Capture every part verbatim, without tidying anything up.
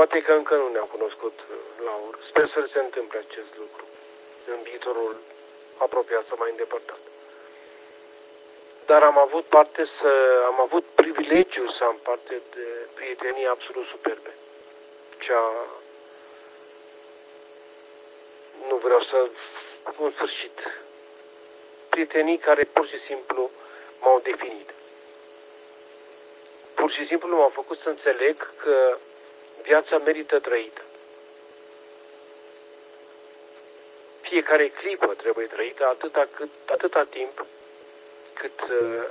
poate că încă nu ne-am cunoscut, Laur. Sper să se întâmple acest lucru în viitorul apropiat sau mai îndepărtat. Dar am avut parte să, am avut privilegiul să am parte de prietenii absolut superbe. Cea, nu vreau să, în sfârșit, prietenii care pur și simplu m-au definit. Pur și simplu m-au făcut să înțeleg că viața merită trăită. Fiecare clipă trebuie trăită atâta, cât, atâta timp cât uh,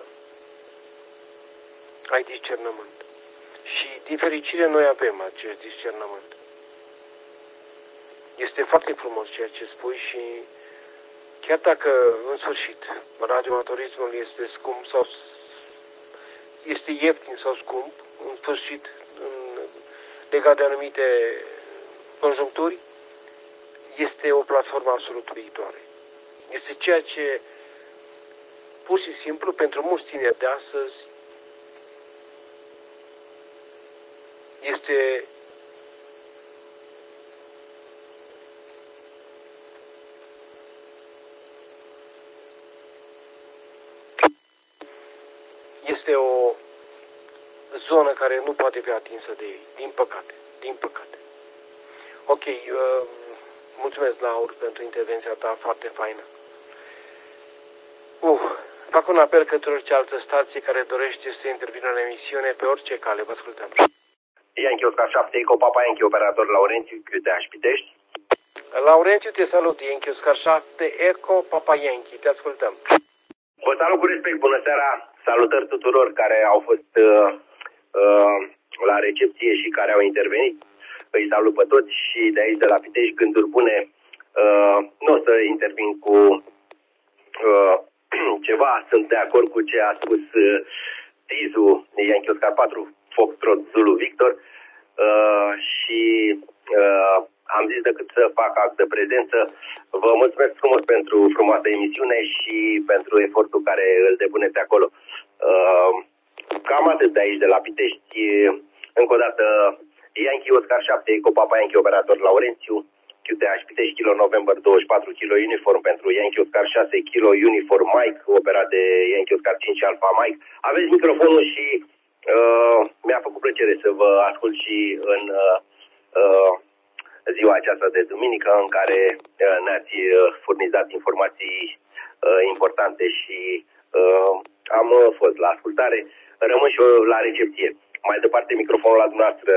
ai discernământ. Și, din fericire, noi avem acest discernământ. Este foarte frumos ceea ce spui și chiar dacă, în sfârșit, radioamatorismul este scump sau este ieftin sau scump, în sfârșit, în, legat de anumite conjuncturi, este o platformă absolut viitoare. Este ceea ce, pur și simplu, pentru mulți tineri de astăzi, este este o zonă care nu poate fi atinsă de ei, din păcate, din păcate. Ok, uh, mulțumesc, Laur, pentru intervenția ta foarte faină. Uh, fac un apel către orice altă stație care dorește să intervină în emisiune pe orice cale. Vă ascultăm. Yankee Oscar șapte, Eco Papa Yankee, operator Laurențiu, Q T H Pitești. Laurențiu, te salut, Yankee Oscar șapte, Eco Papa Yankee, te ascultăm. Vă salut cu respect, bună seara, salutări tuturor care au fost uh, uh, la recepție și care au intervenit. Îi salut pe toți și de aici, de la Pitești, gânduri bune. Uh, nu o să intervin cu uh, ceva, sunt de acord cu ce a spus uh, Tizu, Yankee Oscar patru, Foxtrot Zulu Victor, uh, și uh, am zis decât să fac act de prezență. Vă mulțumesc frumos pentru frumoasă emisiune și pentru efortul care îl depuneți acolo. Uh, cam atât de aici, de la Pitești. Încă o dată, Yankee Oscar șapte, Eco Papa Yankee, operator Laurențiu, Q T H Pitești, Kilo November douăzeci și patru, Kilo Uniform pentru Yankee Oscar șase, Kilo Uniform Mike, operat de Yankee Oscar cinci Alpha Mike. Aveți microfonul și uh, mi-a făcut plăcere să vă ascult și în uh, uh, ziua aceasta de duminică, în care uh, ne-ați uh, furnizat informații uh, importante și uh, am uh, fost la ascultare. Rămân și eu la recepție. Mai departe, microfonul la dumneavoastră.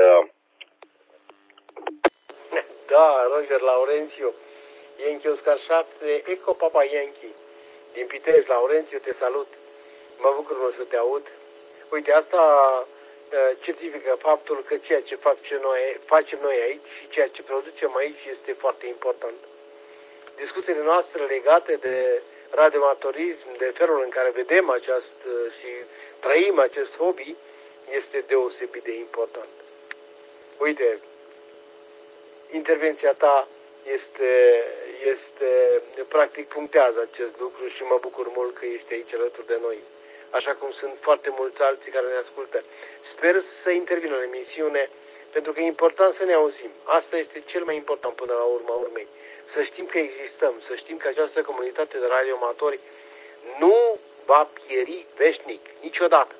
Da, Roger Laurențiu, Yankee Oscar șapte, Eco Papa Yankee, din Pitești. Laurențiu, te salut. Mă bucur mult să te aud. Uite, asta certifică faptul că ceea ce facem noi, facem noi aici și ceea ce producem aici este foarte important. Discuțiile noastre legate de radioamatorism, de felul în care vedem acest și trăim acest hobby, este deosebit de important. Uite, intervenția ta este, este, practic punctează acest lucru și mă bucur mult că ești aici alături de noi. Așa cum sunt foarte mulți alții care ne ascultă. Sper să intervină în emisiune, pentru că e important să ne auzim. Asta este cel mai important până la urma urmei. Să știm că existăm, să știm că această comunitate de radioamatori nu va pieri veșnic, niciodată.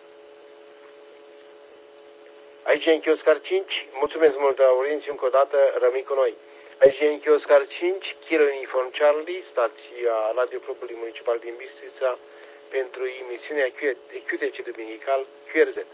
Aici e Yankee Oscar cinci, mulțumesc mult, Laurențiu, încă o dată, rămâi cu noi. Aici e Yankee Oscar cinci, Kilo Uniform Charlie, stația Radio Clubului Municipal din Bistrița, pentru emisiunea Q T C Duminical Q R Z.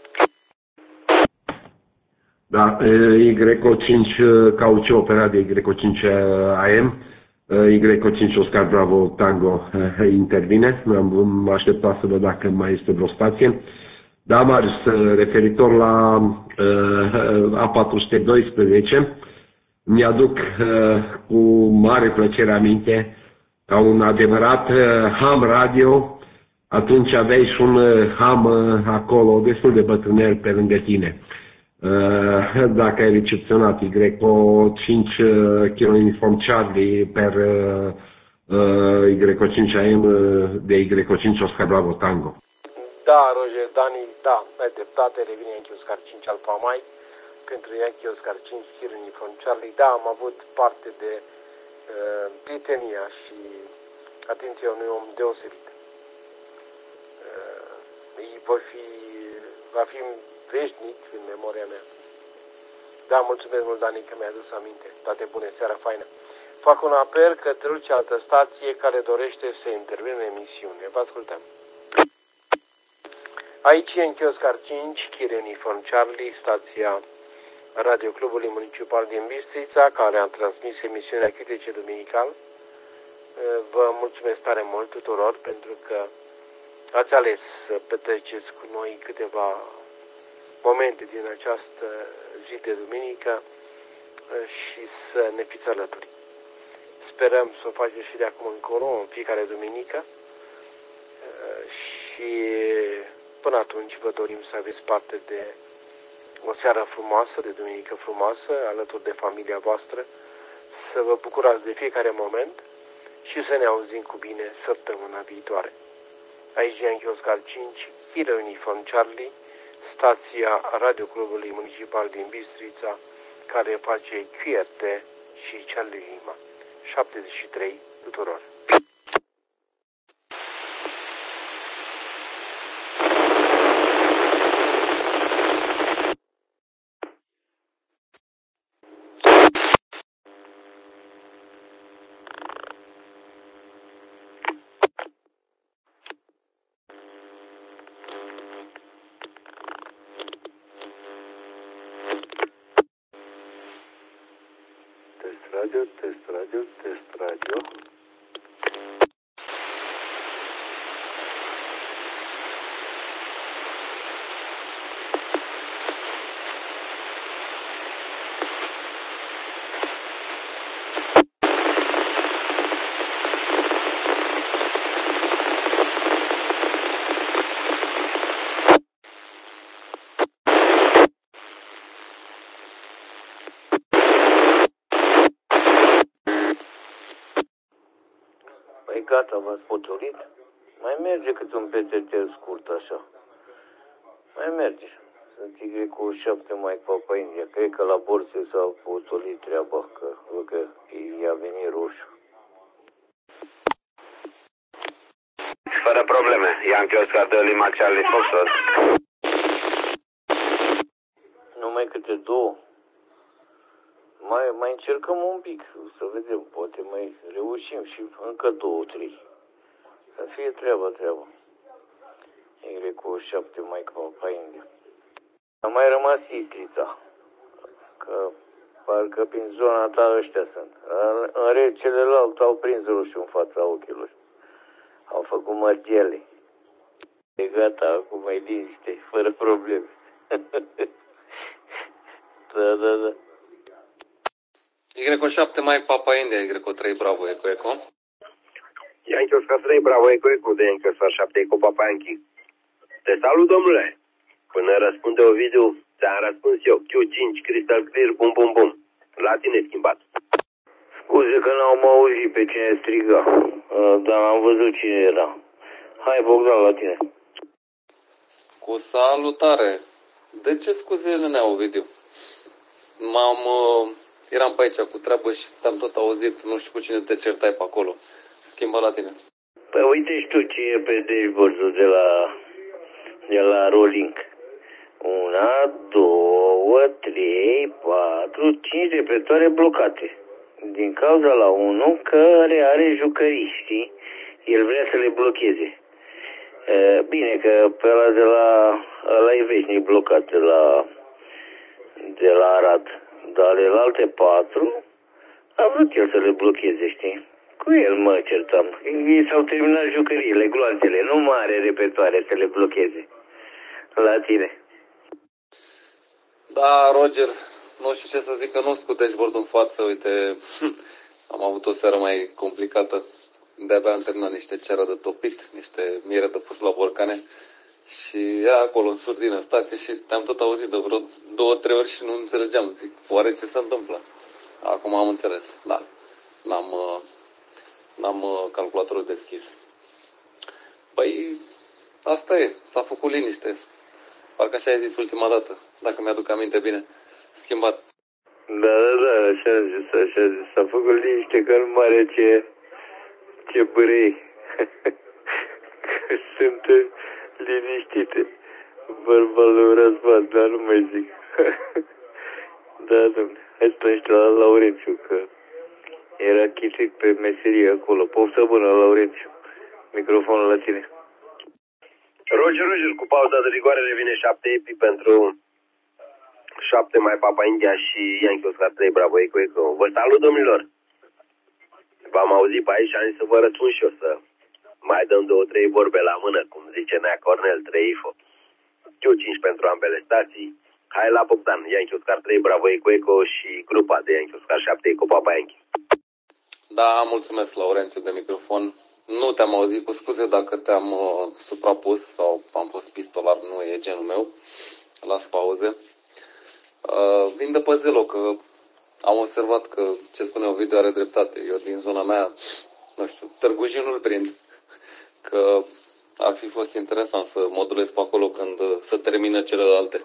Da, Y O cinci Cauciu operat de Y O cinci A M, Y O cinci Oscar Bravo Tango intervine. M-am așteptat să văd dacă mai este vreo stație. Da, Marius, referitor la uh, A patru sute doisprezece, mi-aduc uh, cu mare plăcere aminte ca un adevărat uh, ham radio. Atunci aveai și un uh, ham uh, acolo, destul de bătrânel pe lângă tine. Uh, dacă ai recepționat Y O cinci uh, Kilo Uniform Charlie per uh, Y O cinci A M uh, de Y O cinci Oscar Bravo Tango. Da, Roger, Dani, da, ai dreptate, revine Yankee Oscar cinci Alpha Mike. pentru Yankee Oscar cinci, Kilo Uniform Charlie. Da, am avut parte de uh, prietenia și atenția unui om deosebit. Uh, va fi, va fi veșnic în memoria mea. Da, mulțumesc mult, Dani, că mi-a adus aminte. Toate bune, seara faină. Fac un apel către orice altă stație care dorește să intervină în emisiune. Vă ascultăm. Aici e în Oscar cinci, Kilo Uniform Charlie, stația Radio Clubului Municipal din Bistrița, care a transmis emisiunea Critice Duminical. Vă mulțumesc tare mult tuturor pentru că ați ales să petreceți cu noi câteva momente din această zi de duminică și să ne fiți alături. Sperăm să o faceți și de acum încolo, în fiecare duminică, și până atunci vă dorim să aveți parte de o seară frumoasă, de duminică frumoasă, alături de familia voastră, să vă bucurați de fiecare moment și să ne auzim cu bine săptămâna viitoare. Aici Yankee Oscar cinci, Kilo Uniform Charlie, stația Radio Clubului Municipal din Bistrița, care face Q R T și Charlie Lima. șaptezeci și trei tuturor. Radio, test radio, test radio. Gata, v-ați potolit? Mai merge cât un P T T scurt așa. Mai merge. Sunt Y cu șapte mai Papa India. Cred că la borțe s-a potolit treaba, că văd că i-a venit roșu. Fără probleme. Yankee Oscar de Lima Charlie Foxtrot. Numai câte două. Mai, mai încercăm un pic, să vedem, poate mai reușim și încă două, trei. Să fie treaba, treaba. Y cu șapte mai Papa India. A mai rămas Istrița, că parcă prin zona ta ăștia sunt. În rest, celelalte au prins roșu în fața ochilor. Au făcut mărgele. E gata, acum mai liniște, fără probleme. Da, da, da. Y șapte mai Papa India, Y trei Bravo Eco Eco. Yankee Oscar trei Bravo Eco Eco de Yankee Oscar șapte Eco Papa Yankee. Te salut, domnule. Până răspunde Ovidiu, ți-am răspuns eu. Q cinci, Crystal Clear, bum bum bum. La tine schimbat. Scuze că n-am auzit pe cine striga, dar am văzut cine era. Hai, Bogdan, la tine. Cu salutare. De ce scuze nu ne-au, Ovidiu? M-am... Uh... Eram pe aici cu treabă și te-am tot auzit, nu știu cu cine te certai pe acolo. Schimba la tine. Păi uite și tu ce e pe dashboard-ul de la, de la Rolling. Una, două, trei, patru, cinci repertoare blocate. Din cauza la unul care are jucării, știi? El vrea să le blocheze. Bine că pe ăla de la, ăla e veșnic blocat de la, de la Arad. Dar de la alte patru, a vrut el să le blocheze, știi? Cu el mă certam. Ei s-au terminat jucăriile, gloanțele, nu mai are repertoare să le blocheze. La tine. Da, Roger, nu știu ce să zic, că nu cu dashboard în față, uite, am avut o seară mai complicată. De-abia am terminat niște ceară de topit, niște miere de pus la borcane. Și ea acolo, în surdină, stație și te-am tot auzit de vreo două, trei ori și nu înțelegeam. Zic, oare ce se întâmplă? Acum am înțeles, da. N-am, n-am calculatorul deschis. Păi, asta e, s-a făcut liniște. Parcă așa ai zis ultima dată, dacă mi-aduc aminte bine. schimbat. Da, da, da, așa am zis, așa am zis. S-a făcut liniște că nu are ce, ce bărei. Că sunt liniștite. Vorba lui Răzvan, dar nu mai zic. Da, dom'le. Hai să mergi la Laurențiu, că era chitic pe meserie acolo. Poftă bună, Laurențiu. Microfonul la tine. Roger, Roger, cu pauza de rigoare revine șapte epi pentru șapte mai Papa India și Yankee Oscar trei Bravo Eco Eco. Vă salut, domnilor! V-am auzit pe aici și am zis să vă răspund și eu să mai dăm două, trei vorbe la mână, cum zice Nea Cornel, trei I F O. Eu cinci pentru ambele stații. Hai la Bogdan, Yankee Oscar trei Bravo Eco Eco și grupa de Yankee Oscar șapte Eco Papa Yankee. Da, mulțumesc, Laurențiu, de microfon. Nu te-am auzit, cu scuze dacă te-am uh, suprapus sau am fost pistolar, nu e genul meu. Las pauze. Uh, vin de pe Zelo, că am observat că ce spune Ovidiu are dreptate. Eu din zona mea, nu știu, Târgu Jiu nu-l prind. Că ar fi fost interesant să modulez pe acolo când uh, se termină celelalte.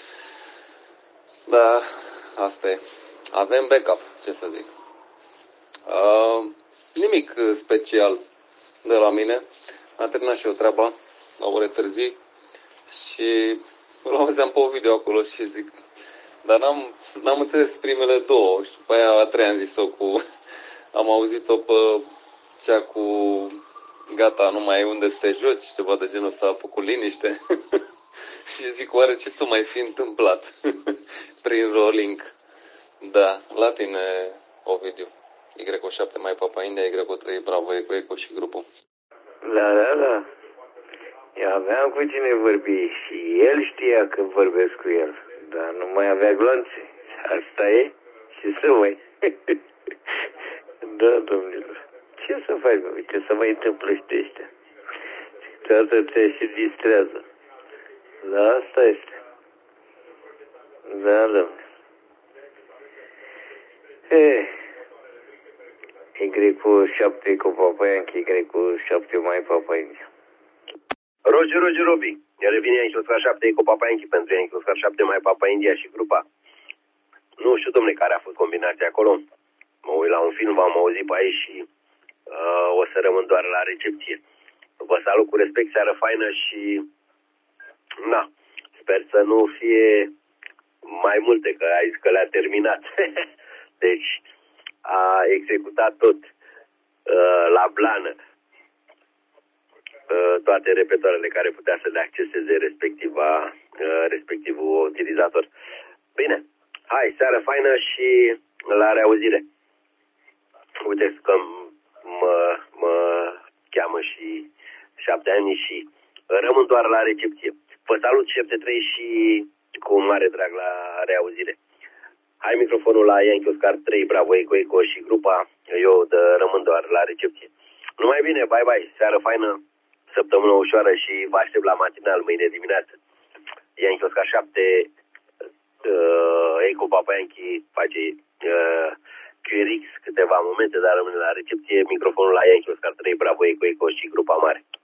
Da, asta e. Avem backup, ce să zic. Uh, nimic special de la mine. Am terminat și eu treaba la ore târzii și îl auzeam pe video acolo și zic, dar n-am, n-am înțeles primele două și după aia a treia am zis-o cu, am auzit-o pe cea cu gata, nu mai e unde să te joci, ceva de genul ăsta, cu liniște. Și zic, oare ce s-o mai fi întâmplat prin rolling? Da, la tine, Ovidiu. Y șapte mai Papa India, Y trei Bravo Eco Eco și grupul. Da, da, da. Eu aveam cu cine vorbi și el știa că vorbesc cu el, dar nu mai avea glonțe. Asta e? Ce să mai? Da, domnilor. Ce să faci, mă? Ce să mai întâmplă și de ăștia? Toată te și distrează. Da, asta este. Da, domnule. Eh. Y cu șapte cu Papa Yankee, Y cu șapte mai Papa India. Roger, Roger, Robi. Revine Yankee Oscar șapte Eco Papa Yankee pentru Yankee Oscar șapte mai Papa India și grupa. Nu știu, domnule, care a fost combinația acolo. Mă uit la un film, v-am auzit pe aici și uh, o să rămân doar la recepție. Vă salut cu respect, seară faină și na, sper să nu fie mai multe, că ai zis că le-a terminat. Deci a executat tot uh, la blană uh, toate repetoarele care putea să le acceseze respectiva, uh, respectivul utilizator. Bine, hai, seară faină și la reauzire. Uite că mă, mă cheamă și șapte ani și rămân doar la recepție. Vă salut șapte trei și cu mare drag la reauzire. Hai microfonul la Yankee Oscar trei Bravo Eco Eco și grupa. Eu de, rămân doar la recepție. Numai bine, bye bye, seară faină, săptămână ușoară și vă aștept la matinal mâine dimineață. Yankee Oscar șapte uh, Eco Papa Yankee face uh, Q R X câteva momente, dar rămâne la recepție. Microfonul la Yankee Oscar trei Bravo Eco Eco și grupa mare.